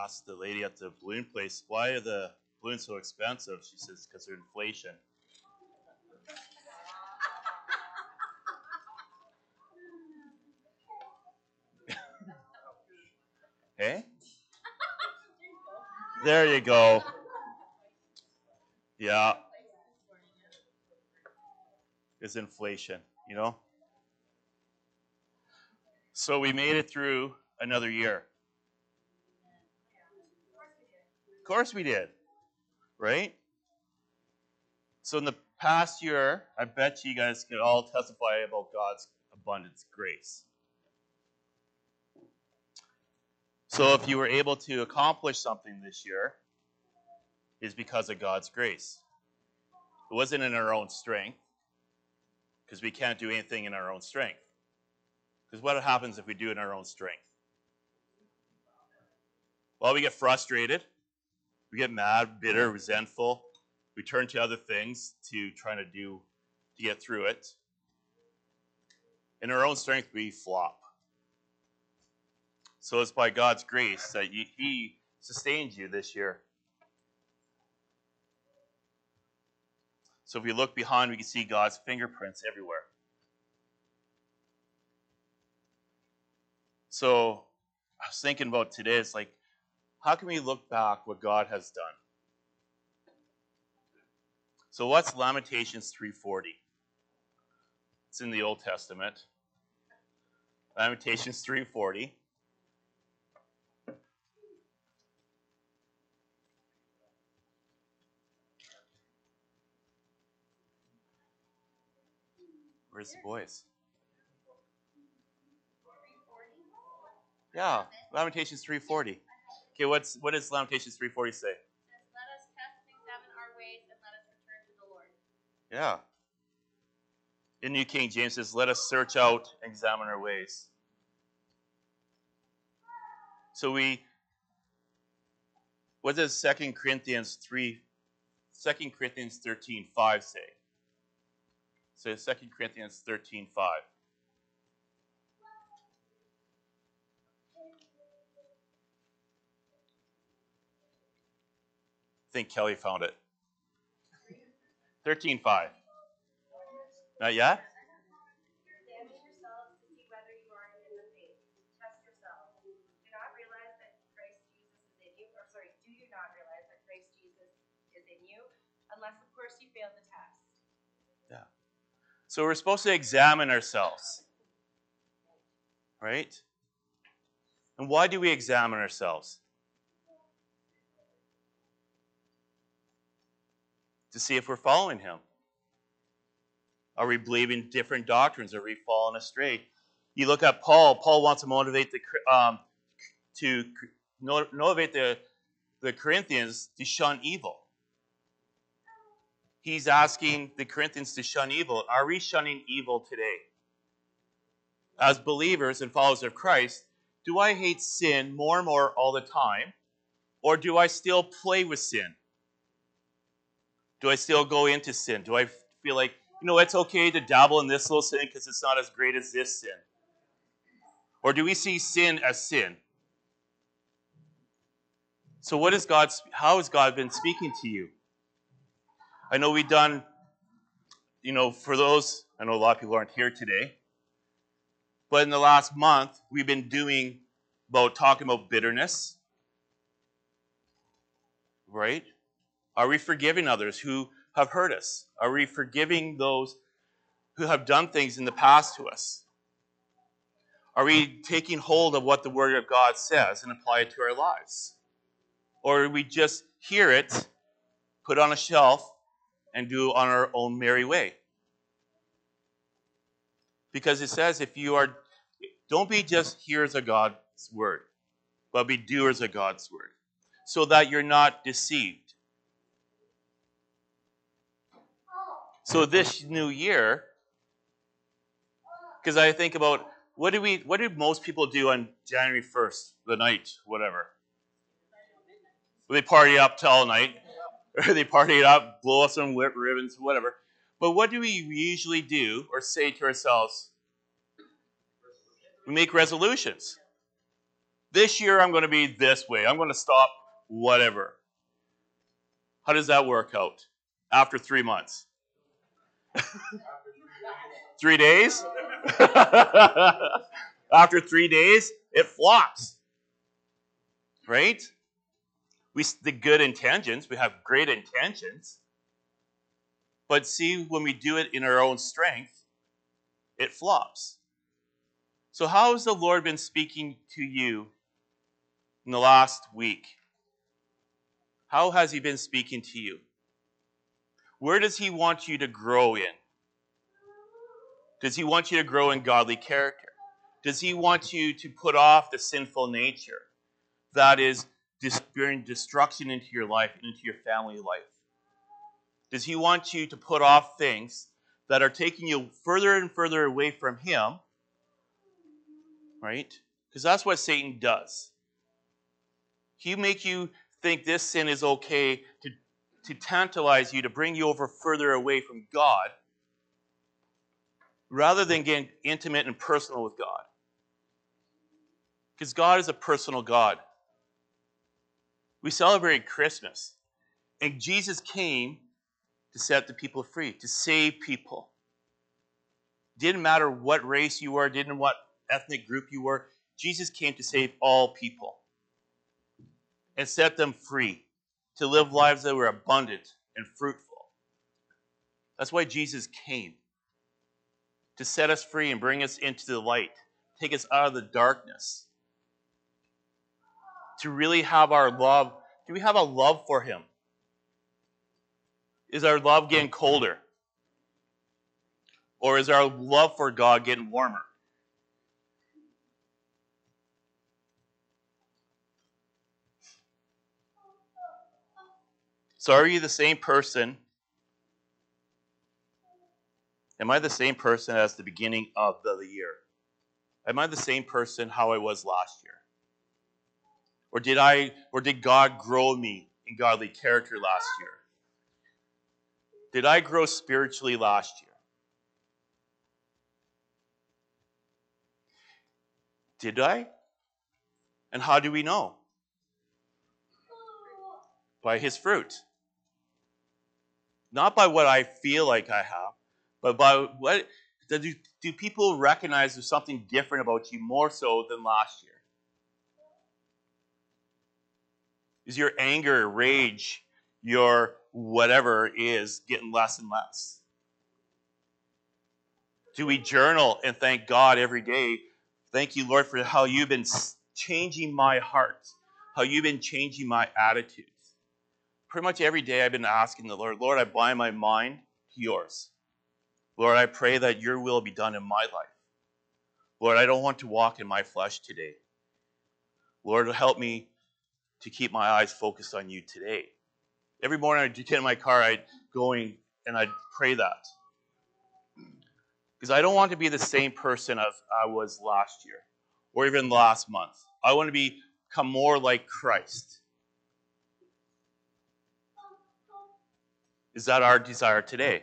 asked the lady at the balloon place, why are the balloons so expensive? She says, because they're inflation. Hey? There you go. Yeah. It's inflation, you know? So we made it through another year. Of course we did. Right? So in the past year, I bet you guys could all testify about God's abundance grace. So if you were able to accomplish something this year, it's because of God's grace. It wasn't in our own strength, because we can't do anything in our own strength. Because what happens if we do it in our own strength? Well, we get frustrated, we get mad, bitter, resentful. We turn to other things to get through it. In our own strength, we flop. So it's by God's grace that He sustained you this year. So if we look behind, we can see God's fingerprints everywhere. So I was thinking about today, it's like, how can we look back what God has done? So what's Lamentations 3:40? It's in the Old Testament. Lamentations 3:40. Where's the boys? Yeah, Lamentations 3:40. Okay, what does Lamentations 3:40 say? It says, let us test and examine our ways, and let us return to the Lord. Yeah. In New King James says, let us search out and examine our ways. So what does 2 Corinthians 13:5 say? So 2 Corinthians 13:5. I think Kelly found it. 13:5. Not yet? Examine yourselves to see whether you are in the faith. Test yourselves. Do you not realize that Christ Jesus is in you? Do you not realize that Christ Jesus is in you? Unless, of course, you fail the test. Yeah. So we're supposed to examine ourselves. Right? And why do we examine ourselves? To see if we're following Him. Are we believing different doctrines? Are we falling astray? You look at Paul. Paul wants to motivate the Corinthians to shun evil. He's asking the Corinthians to shun evil. Are we shunning evil today? As believers and followers of Christ, do I hate sin more and more all the time? Or do I still play with sin? Do I still go into sin? Do I feel like, it's okay to dabble in this little sin because it's not as great as this sin? Or do we see sin as sin? So how has God been speaking to you? I know we've done, for those, I know a lot of people aren't here today, but in the last month, we've been talking about bitterness, right? Are we forgiving others who have hurt us? Are we forgiving those who have done things in the past to us? Are we taking hold of what the Word of God says and apply it to our lives? Or do we just hear it, put it on a shelf, and do it on our own merry way? Because it says don't be just hearers of God's Word, but be doers of God's Word, so that you're not deceived. So this new year, because I think about, what do most people do on January 1st, the night, whatever? They party up till all night, or they party up, blow up some ribbons, whatever. But what do we usually do or say to ourselves? We make resolutions. This year I'm going to be this way. I'm going to stop whatever. How does that work out after 3 months? 3 days? After 3 days, it flops. Right? The good intentions, we have great intentions. But see, when we do it in our own strength, it flops. So how has the Lord been speaking to you in the last week? How has he been speaking to you? Where does he want you to grow in? Does he want you to grow in godly character? Does he want you to put off the sinful nature that is bringing destruction into your life and into your family life? Does he want you to put off things that are taking you further and further away from him? Right? Because that's what Satan does. He make you think this sin is okay to tantalize you, to bring you over further away from God, rather than getting intimate and personal with God. Because God is a personal God. We celebrate Christmas, and Jesus came to set the people free, to save people. Didn't matter what race you were, didn't what ethnic group you were, Jesus came to save all people and set them free, to live lives that were abundant and fruitful. That's why Jesus came, to set us free and bring us into the light, take us out of the darkness, to really have our love. Do we have a love for him? Is our love getting colder? Or is our love for God getting warmer? So are you the same person? Am I the same person as the beginning of the year? Am I the same person how I was last year? Or did God grow me in godly character last year? Did I grow spiritually last year? Did I? And how do we know? By his fruit. Not by what I feel like I have, but by what do people recognize there's something different about you more so than last year? Is your anger, rage, your whatever is getting less and less? Do we journal and thank God every day? Thank you, Lord, for how you've been changing my heart, how you've been changing my attitudes. Pretty much every day I've been asking the Lord, Lord, I bind my mind to yours. Lord, I pray that your will be done in my life. Lord, I don't want to walk in my flesh today. Lord, help me to keep my eyes focused on you today. Every morning I'd get in my car, I'd go and I'd pray that. Because I don't want to be the same person as I was last year or even last month. I want to become more like Christ. Is that our desire today?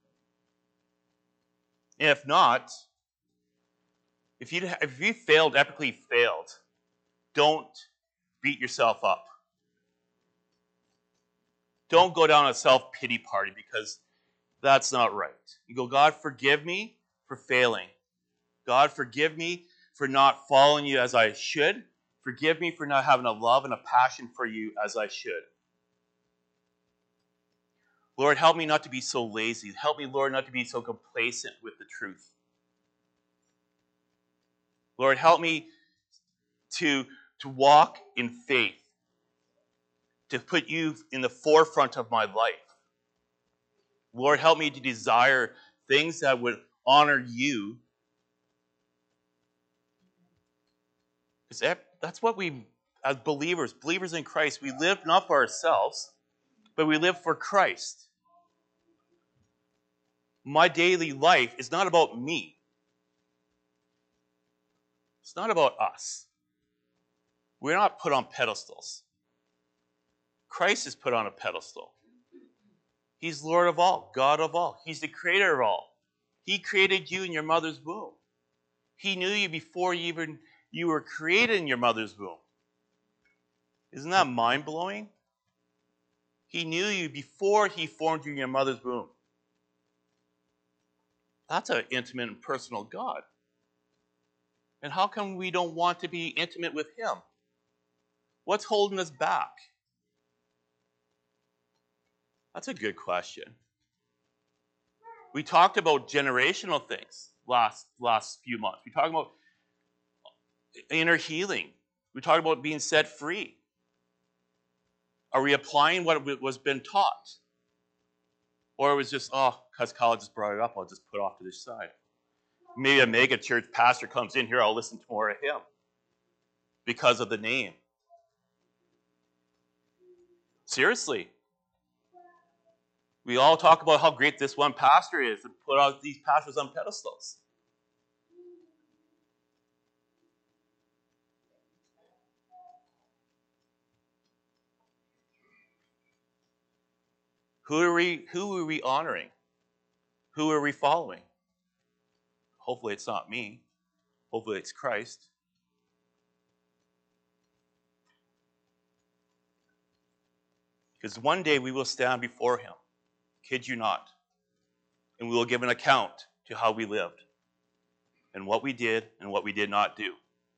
And if not, if you epically failed, don't beat yourself up. Don't go down a self-pity party, because that's not right. You go, God, forgive me for failing. God, forgive me for not following you as I should. Forgive me for not having a love and a passion for you as I should. Lord, help me not to be so lazy. Help me, Lord, not to be so complacent with the truth. Lord, help me to walk in faith, to put you in the forefront of my life. Lord, help me to desire things that would honor you. Because that's what we, as believers in Christ, we live not for ourselves, but we live for Christ. My daily life is not about me. It's not about us. We're not put on pedestals. Christ is put on a pedestal. He's Lord of all, God of all. He's the creator of all. He created you in your mother's womb. He knew you before you even you were created in your mother's womb. Isn't that mind-blowing? He knew you before he formed you in your mother's womb. That's an intimate and personal God. And how come we don't want to be intimate with him? What's holding us back? That's a good question. We talked about generational things last few months. We talked about inner healing. We talked about being set free. Are we applying what was been taught? Or it was just, because college just brought it up, I'll just put it off to the side. Maybe a mega church pastor comes in here, I'll listen to more of him because of the name. Seriously. We all talk about how great this one pastor is and put all these pastors on pedestals. Who are we honoring? Who are we following? Hopefully it's not me. Hopefully it's Christ. Because one day we will stand before him, kid you not, and we will give an account to how we lived and what we did and what we did not do.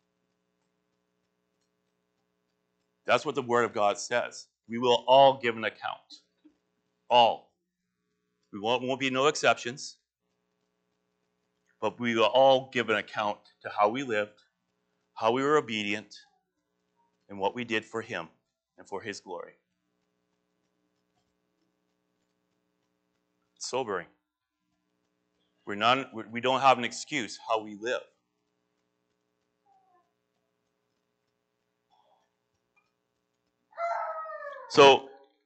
That's what the Word of God says. We will all give an account. All. We won't be no exceptions, but we will all give an account to how we lived, how we were obedient, and what we did for him and for his glory. It's sobering. We don't have an excuse how we live. So,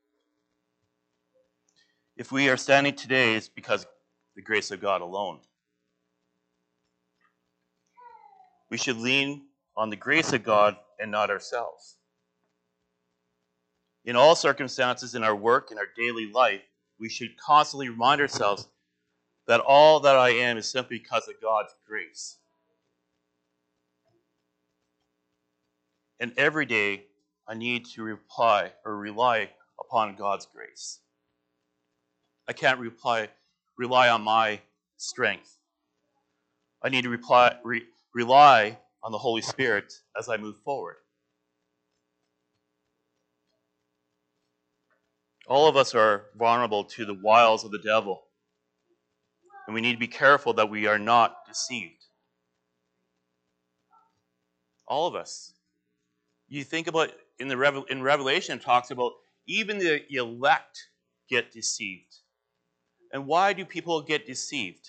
if we are standing today, it's because of the grace of God alone. We should lean on the grace of God and not ourselves. In all circumstances, in our work, in our daily life, we should constantly remind ourselves that all that I am is simply because of God's grace. And every day, I need to rely upon God's grace. I can't rely on my strength. I need to rely on the Holy Spirit as I move forward. All of us are vulnerable to the wiles of the devil. And we need to be careful that we are not deceived. All of us. You think about in Revelation, it talks about even the elect get deceived. And why do people get deceived?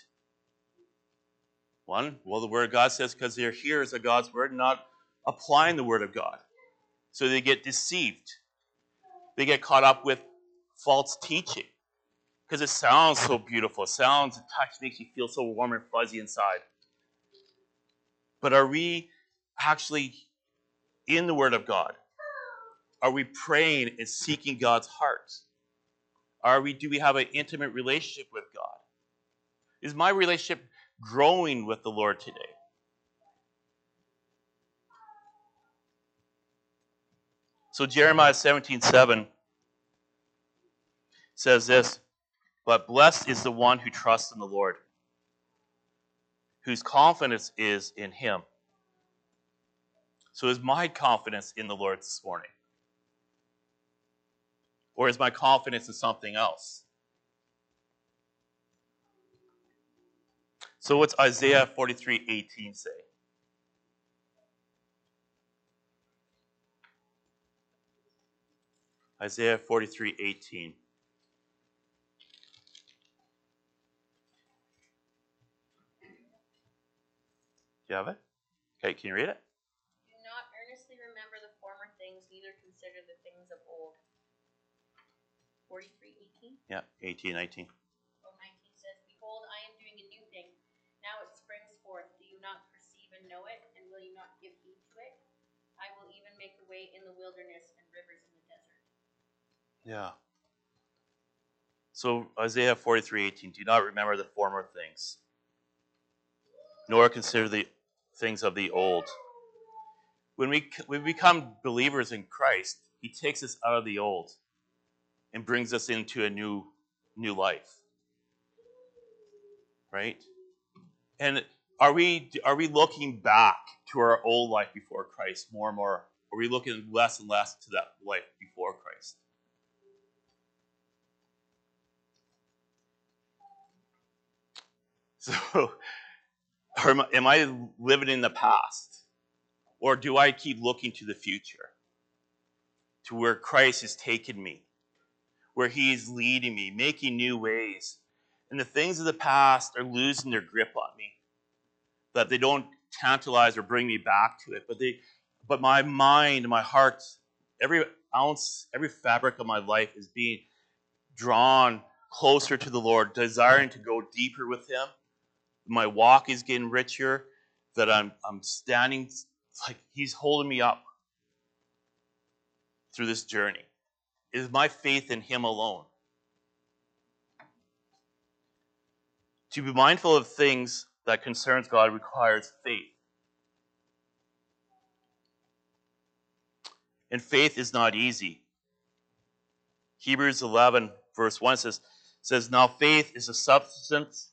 One, well, the Word of God says because they're hearers of God's Word, not applying the Word of God. So they get deceived. They get caught up with false teaching because it sounds so beautiful. It sounds, the touch makes you feel so warm and fuzzy inside. But are we actually in the Word of God? Are we praying and seeking God's heart? Do we have an intimate relationship with God? Is my relationship growing with the Lord today? So Jeremiah 17:7 says this, but blessed is the one who trusts in the Lord, whose confidence is in him. So is my confidence in the Lord this morning? Or is my confidence in something else? So what's Isaiah 43:18 say? Isaiah 43:18. Do you have it? Okay, can you read it? Do not earnestly remember the former things, neither consider the things of old. 43:18? Yeah, 18:19. Oh, 19 says, behold, I am doing a new thing. Now it springs forth. Do you not perceive and know it? And will you not give heed to it? I will even make a way in the wilderness and rivers in the desert. Yeah. So Isaiah 43:18, do not remember the former things, nor consider the things of the old. when we become believers in Christ, he takes us out of the old and brings us into a new life. Right? And are we looking back to our old life before Christ more and more? Are we looking less and less to that life before Christ? So, am I living in the past? Or do I keep looking to the future? To where Christ has taken me? Where he is leading me, making new ways? And the things of the past are losing their grip on me. That they don't tantalize or bring me back to it. But my mind, my heart, every ounce, every fabric of my life is being drawn closer to the Lord, desiring to go deeper with him. My walk is getting richer, that I'm standing like he's holding me up through this journey. It is my faith in him alone. To be mindful of things that concerns God requires faith. And faith is not easy. Hebrews 11 verse 1 says, now faith is the substance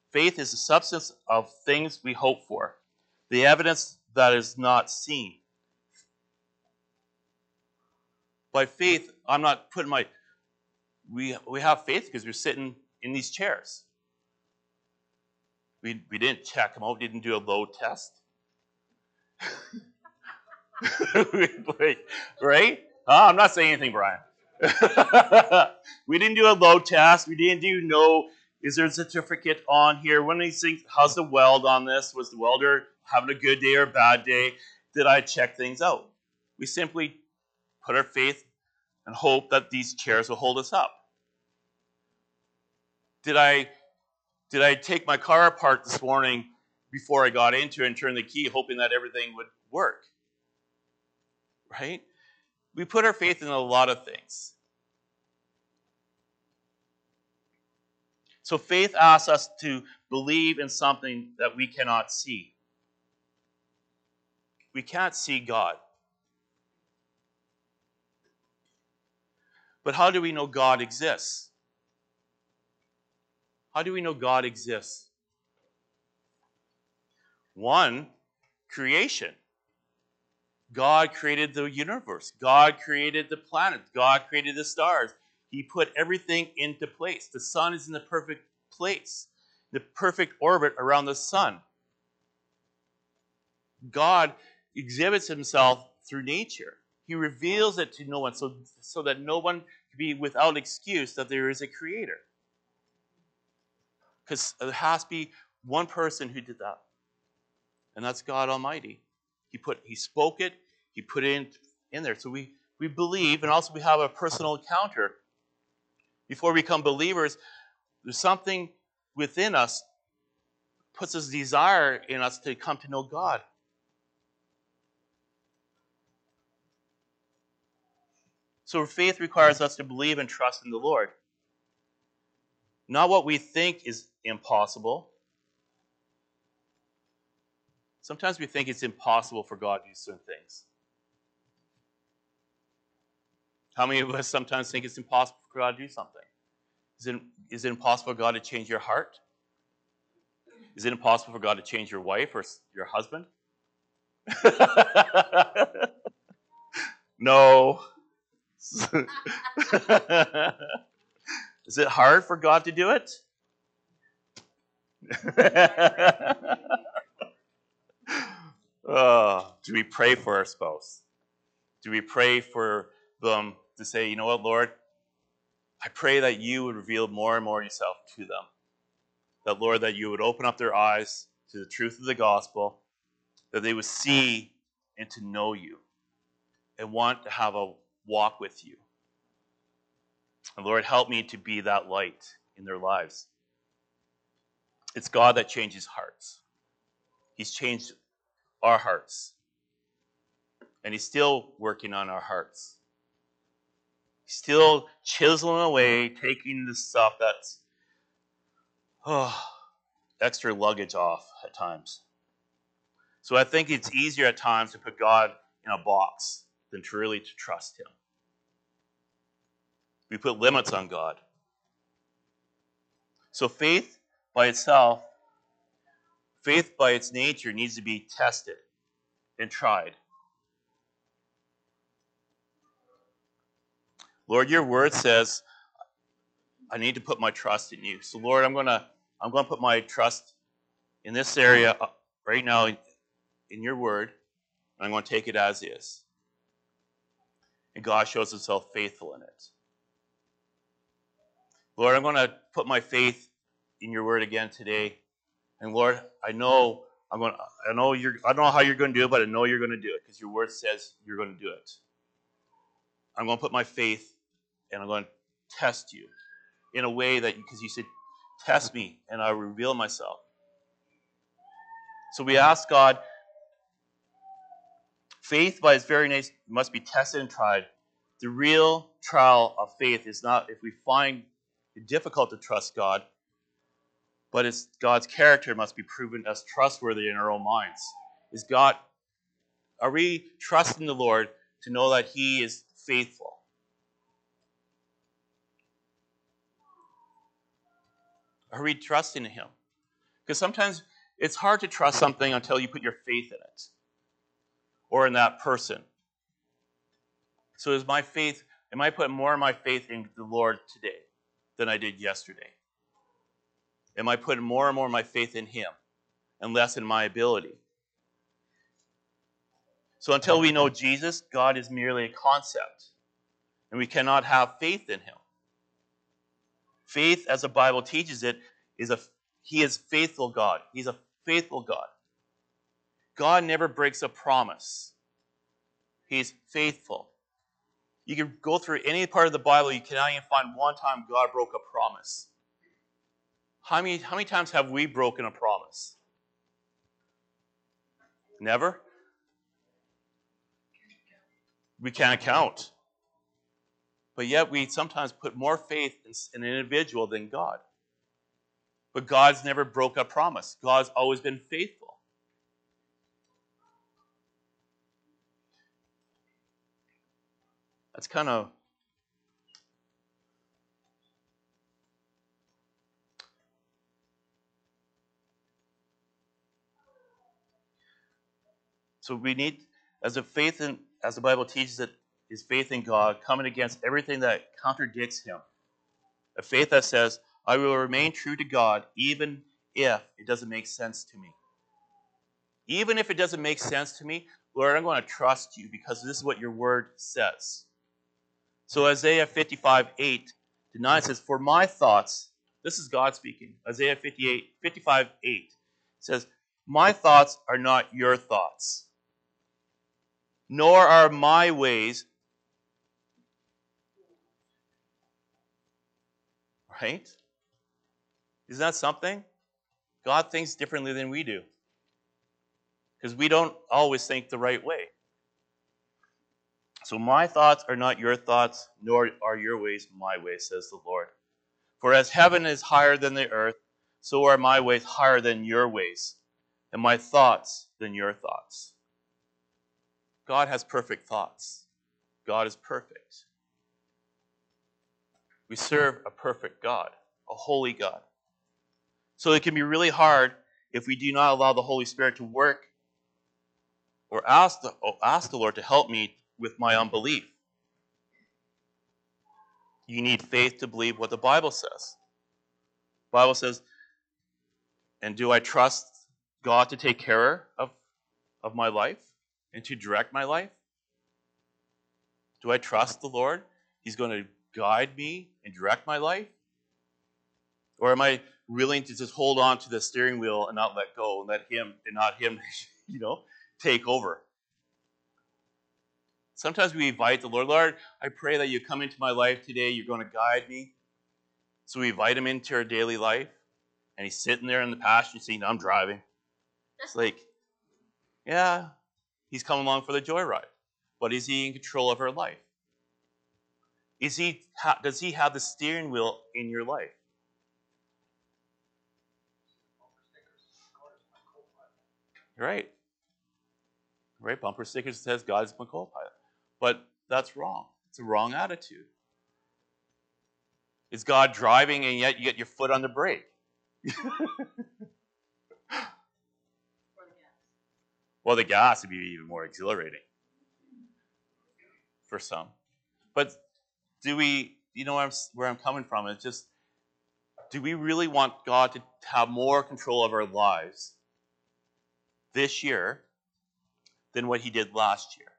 of things we hope for, the evidence that is not seen. By faith, I'm not putting we have faith because we're sitting in these chairs. We didn't check them out, didn't do a load test. Right? I'm not saying anything, Brian. We didn't do a load test. We didn't is there a certificate on here? One of these things, how's the weld on this? Was the welder having a good day or a bad day? Did I check things out? We simply put our faith and hope that these chairs will hold us up. Did I take my car apart this morning before I got into it and turn the key, hoping that everything would work? Right? We put our faith in a lot of things. So faith asks us to believe in something that we cannot see. We can't see God. But how do we know God exists? How do we know God exists? One, creation. God created the universe. God created the planets. God created the stars. He put everything into place. The sun is in the perfect place, the perfect orbit around the sun. God exhibits himself through nature. He reveals it to no one so that no one can be without excuse that there is a creator. Because there has to be one person who did that. And that's God Almighty. He spoke it, he put it in there. So we believe, and also we have a personal encounter. Before we become believers, there's something within us, puts this desire in us to come to know God. So faith requires us to believe and trust in the Lord. Not what we think is impossible. Sometimes we think it's impossible for God to do certain things. How many of us sometimes think it's impossible for God to do something? Is it impossible for God to change your heart? Is it impossible for God to change your wife or your husband? No. Is it hard for God to do it? Do we pray for our spouse? Do we pray for them to say, you know what, Lord, I pray that you would reveal more and more yourself to them. That, Lord, that you would open up their eyes to the truth of the gospel, that they would see and to know you and want to have a walk with you. And Lord, help me to be that light in their lives. It's God that changes hearts. He's changed our hearts. And he's still working on our hearts. He's still chiseling away, taking the stuff that's extra luggage off at times. So I think it's easier at times to put God in a box than to really to trust him. We put limits on God. So faith by itself, faith by its nature needs to be tested and tried. Lord, your word says I need to put my trust in you. So Lord, I'm going to put my trust in this area right now in your word, and I'm going to take it as is. And God shows himself faithful in it. Lord, I'm going to put my faith in your word again today. And Lord, I don't know how you're going to do it, but I know you're going to do it because your word says you're going to do it. I'm going to put my faith and I'm going to test you in a way that, because you said, test me and I'll reveal myself. So we ask God, faith by its very nature must be tested and tried. The real trial of faith is not if we find it difficult to trust God, but it's God's character must be proven as trustworthy in our own minds. Are we trusting the Lord to know that he is faithful? Are we trusting in him? Because sometimes it's hard to trust something until you put your faith in it or in that person. So am I putting more of my faith in the Lord today than I did yesterday? Am I putting more and more of my faith in him and less in my ability? So until we know Jesus, God is merely a concept, and we cannot have faith in him. Faith, as the Bible teaches it, he is faithful God. He's a faithful God. God never breaks a promise. He's faithful. You can go through any part of the Bible, you cannot even find one time God broke a promise. How many times have we broken a promise? Never? We can't count. But yet we sometimes put more faith in an individual than God. But God's never broke a promise. God's always been faithful. That's kind of... So we need, as the Bible teaches it, is faith in God, coming against everything that contradicts him. A faith that says, I will remain true to God even if it doesn't make sense to me. Even if it doesn't make sense to me, Lord, I'm going to trust you because this is what your word says. So Isaiah 55:8-9 says, for my thoughts, this is God speaking, Isaiah 55:8 says, my thoughts are not your thoughts, nor are my ways, right? Isn't that something? God thinks differently than we do. Because we don't always think the right way. So my thoughts are not your thoughts, nor are your ways my ways, says the Lord. For as heaven is higher than the earth, so are my ways higher than your ways, and my thoughts than your thoughts. God has perfect thoughts. God is perfect. We serve a perfect God, a holy God. So it can be really hard if we do not allow the Holy Spirit to work or ask the Lord to help me with my unbelief. You need faith to believe what the Bible says. The Bible says, and do I trust God to take care of my life and to direct my life? Do I trust the Lord? He's going to guide me and direct my life? Or am I willing to just hold on to the steering wheel and not let go and not him, take over? Sometimes we invite the Lord, Lord, I pray that you come into my life today. You're going to guide me. So we invite him into our daily life. And he's sitting there in the passenger seat, and I'm driving. It's like, yeah, he's coming along for the joyride. But is he in control of our life? Does he have the steering wheel in your life? Right. right? Bumper stickers says God is my co-pilot. But that's wrong. It's a wrong attitude. Is God driving and yet you get your foot on the brake? Well, the gas would be even more exhilarating for some. But do we, you know where I'm coming from? It's just, do we really want God to have more control of our lives this year than what he did last year?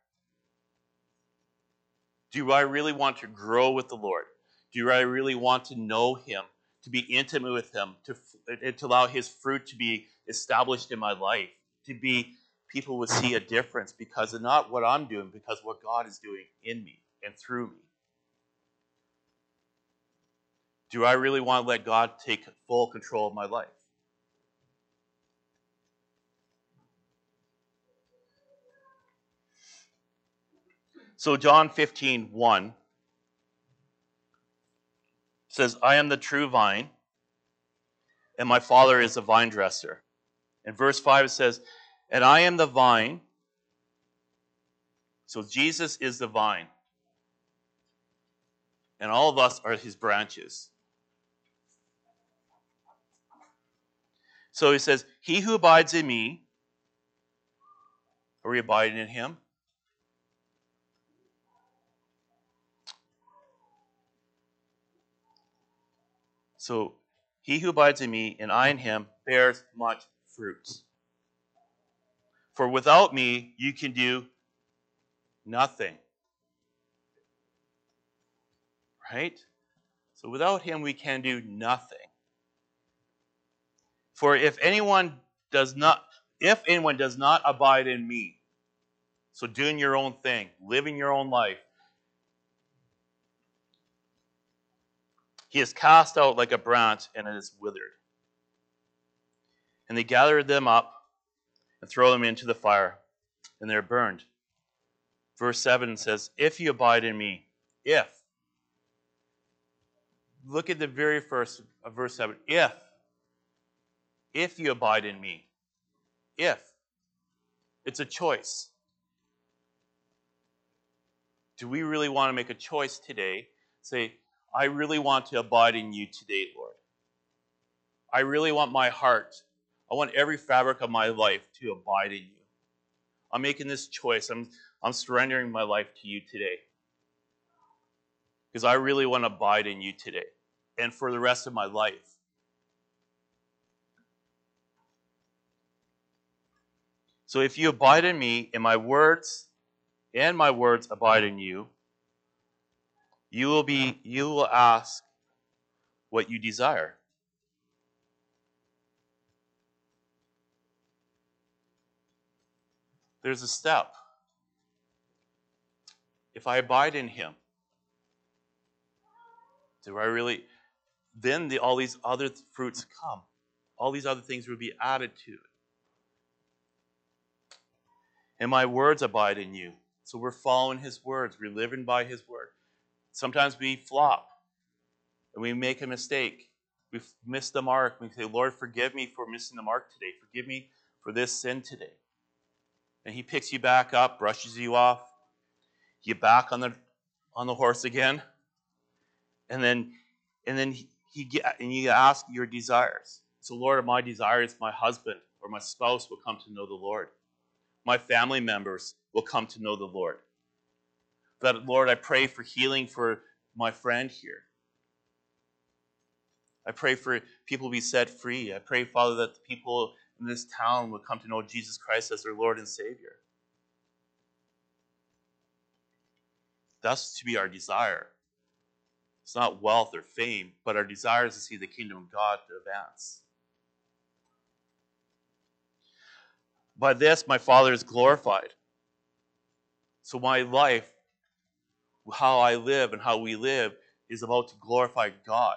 Do I really want to grow with the Lord? Do I really want to know him, to be intimate with him, to allow his fruit to be established in my life, to be people would see a difference because of not what I'm doing, because what God is doing in me and through me? Do I really want to let God take full control of my life? So John 15:1 says, I am the true vine, and my Father is the vine dresser. In verse 5 it says, and I am the vine. So Jesus is the vine. And all of us are his branches. So he says, he who abides in me, are we abiding in him? So he who abides in me and I in him bears much fruit. For without me you can do nothing. Right? So without him we can do nothing. For if anyone does not abide in me, so doing your own thing, living your own life, he is cast out like a branch and it is withered. And they gather them up and throw them into the fire, and they're burned. Verse 7 says, if you abide in me, if. Look at the very first of verse 7. If you abide in me. If. It's a choice. Do we really want to make a choice today? Say, I really want to abide in you today, Lord. I really want my heart, I want every fabric of my life to abide in you. I'm making this choice. I'm surrendering my life to you today. Because I really want to abide in you today and for the rest of my life. So if you abide in me and my words abide in you, you will ask what you desire. There's a step. If I abide in him, do I really, then all these other fruits come. All these other things will be added to it. And my words abide in you. So we're following his words. We're living by his word. Sometimes we flop and we make a mistake. We've missed the mark. We say, Lord, forgive me for missing the mark today. Forgive me for this sin today. And he picks you back up, brushes you off. You back on the horse again. And then you ask your desires. So, Lord, my desire is my husband or my spouse will come to know the Lord. My family members will come to know the Lord. That, Lord, I pray for healing for my friend here. I pray for people to be set free. I pray, Father, that the people in this town will come to know Jesus Christ as their Lord and Savior. That's to be our desire. It's not wealth or fame, but our desire is to see the kingdom of God to advance. By this, my Father is glorified. So my life, how I live and how we live, is about to glorify God.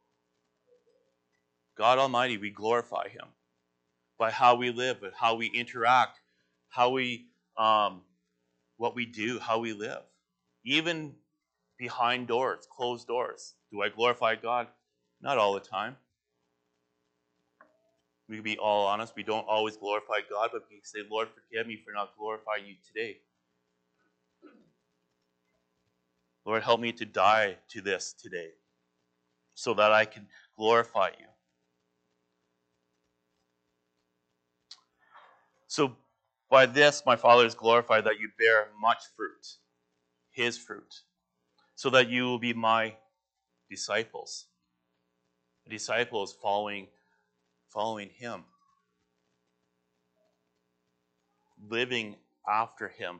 God Almighty, we glorify him by how we live and how we interact, how we, what we do, how we live. Even behind doors, closed doors. Do I glorify God? Not all the time. We can be all honest. We don't always glorify God, but we can say, Lord, forgive me for not glorifying you today. Lord, help me to die to this today so that I can glorify you. So by this, my Father is glorified, that you bear much fruit, his fruit, so that you will be my disciples. A disciple is following him, living after him.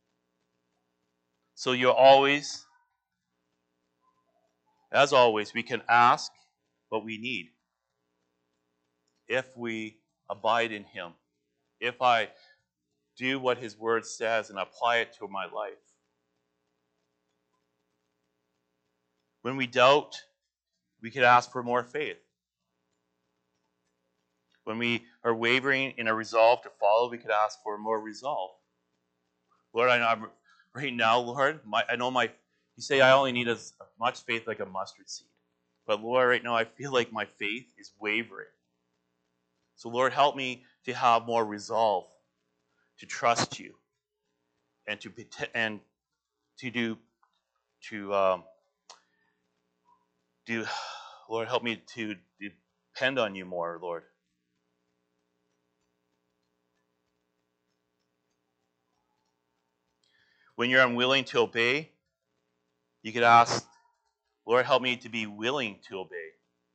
So you're always, as always, we can ask what we need if we abide in him. If I do what his word says and apply it to my life. When we doubt, we could ask for more faith. When we are wavering in a resolve to follow, we could ask for more resolve. Lord, I know I'm, right now, Lord, you say I only need as much faith like a mustard seed. But Lord, right now I feel like my faith is wavering. So Lord, help me to have more resolve, to trust you, and Lord, help me to depend on you more, Lord. When you're unwilling to obey, you could ask, Lord, help me to be willing to obey.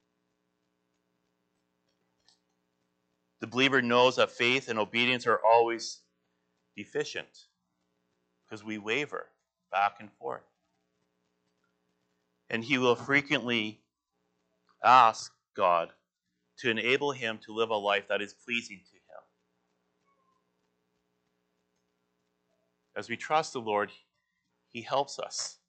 The believer knows that faith and obedience are always deficient because we waver back and forth. And he will frequently ask God to enable him to live a life that is pleasing to him. As we trust the Lord, he helps us.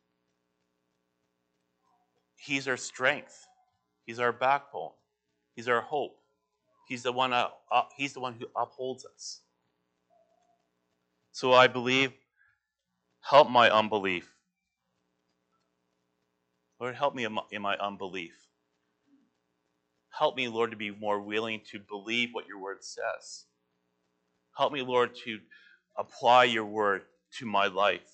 He's our strength. He's our backbone. He's our hope. He's the one who upholds us. So I believe, help my unbelief. Lord, help me in my unbelief. Help me, Lord, to be more willing to believe what your word says. Help me, Lord, to apply your word to my life.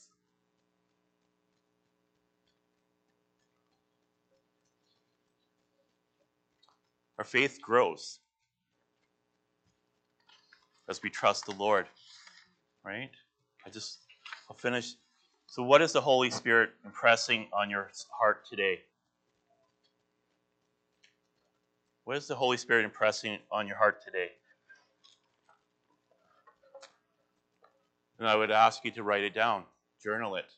Our faith grows as we trust the Lord, right? I'll finish. So what is the Holy Spirit impressing on your heart today? What is the Holy Spirit impressing on your heart today? And I would ask you to write it down, journal it.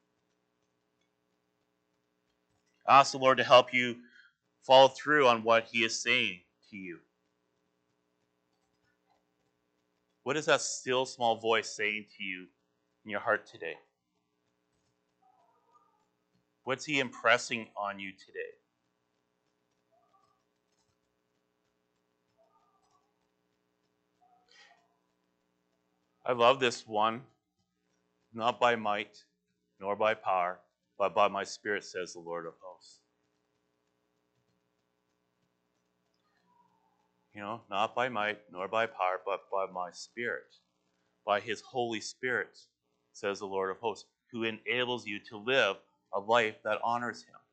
Ask the Lord to help you follow through on what he is saying to you. What is that still small voice saying to you in your heart today? What's he impressing on you today? I love this one. Not by might, nor by power, but by my Spirit, says the Lord of hosts. Not by might, nor by power, but by my Spirit. By his Holy Spirit, says the Lord of hosts, who enables you to live a life that honors him.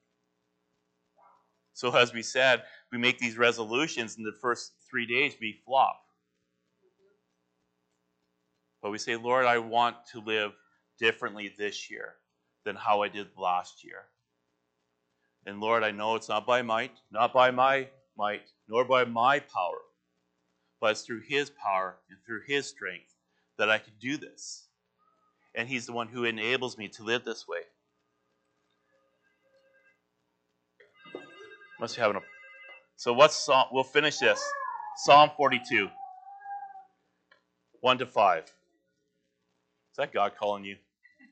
So as we said, we make these resolutions, in the first 3 days we flop. But we say, Lord, I want to live differently this year than how I did last year. And Lord, I know it's not by might, not by my might, nor by my power, but it's through his power and through his strength that I can do this. And he's the one who enables me to live this way. Must be having a... So we'll finish this. Psalm 42, 1-5. Is that God calling you?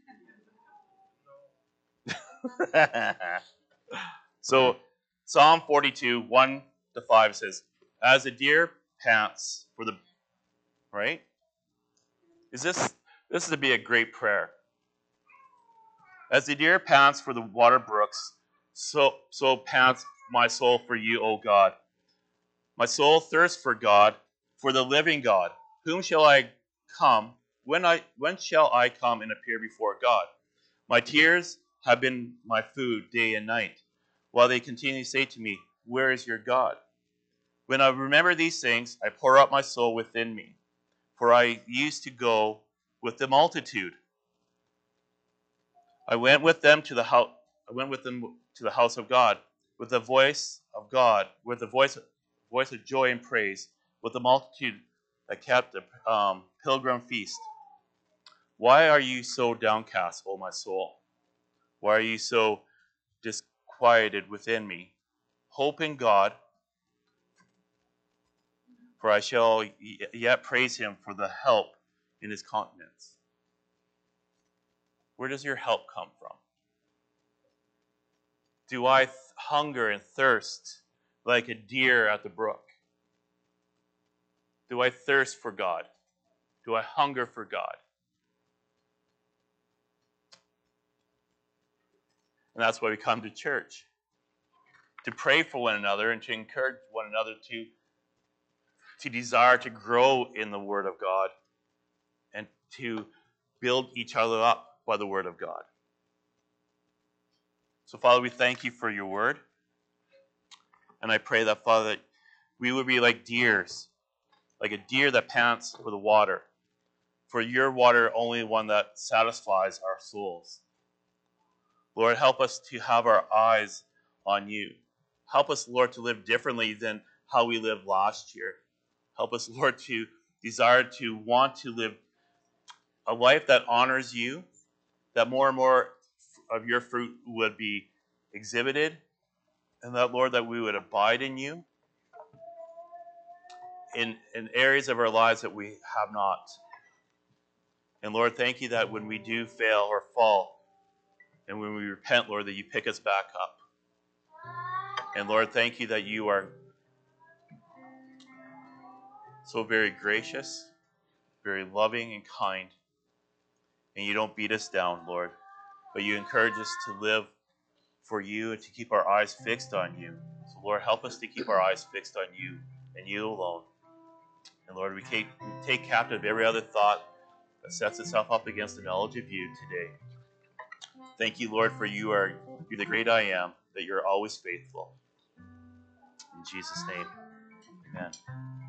So Psalm 42, 1-5 says, as a deer pants for the... Right? This is to be a great prayer. As the deer pants for the water brooks, so pants my soul for you, O God. My soul thirsts for God, for the living God. Whom shall I come? When shall I come and appear before God? My tears have been my food day and night, while they continually say to me, where is your God? When I remember these things, I pour out my soul within me, for I used to go with the multitude. I went with them to the house. I went with them to the house of God, with the voice of God, with the voice of joy and praise, with the multitude that kept the pilgrim feast. Why are you so downcast, O my soul? Why are you so disquieted within me? Hope in God, for I shall yet praise him for the help in his countenance. Where does your help come from? Do I hunger and thirst like a deer at the brook? Do I thirst for God? Do I hunger for God? And that's why we come to church, to pray for one another and to encourage one another to desire to grow in the Word of God and to build each other up by the Word of God. So, Father, we thank you for your Word. And I pray that, Father, that we would be like deers, like a deer that pants for the water. For your water, only one that satisfies our souls. Lord, help us to have our eyes on you. Help us, Lord, to live differently than how we lived last year. Help us, Lord, to desire to want to live a life that honors you, that more and more of your fruit would be exhibited, and that, Lord, that we would abide in you in areas of our lives that we have not. And Lord, thank you that when we do fail or fall, and when we repent, Lord, that you pick us back up. And Lord, thank you that you are so very gracious, very loving and kind. And you don't beat us down, Lord, but you encourage us to live for you and to keep our eyes fixed on you. So Lord, help us to keep our eyes fixed on you and you alone. And Lord, we take captive every other thought that sets itself up against the knowledge of you today. Thank you, Lord, for you're the great I am, that you're always faithful. In Jesus' name, amen.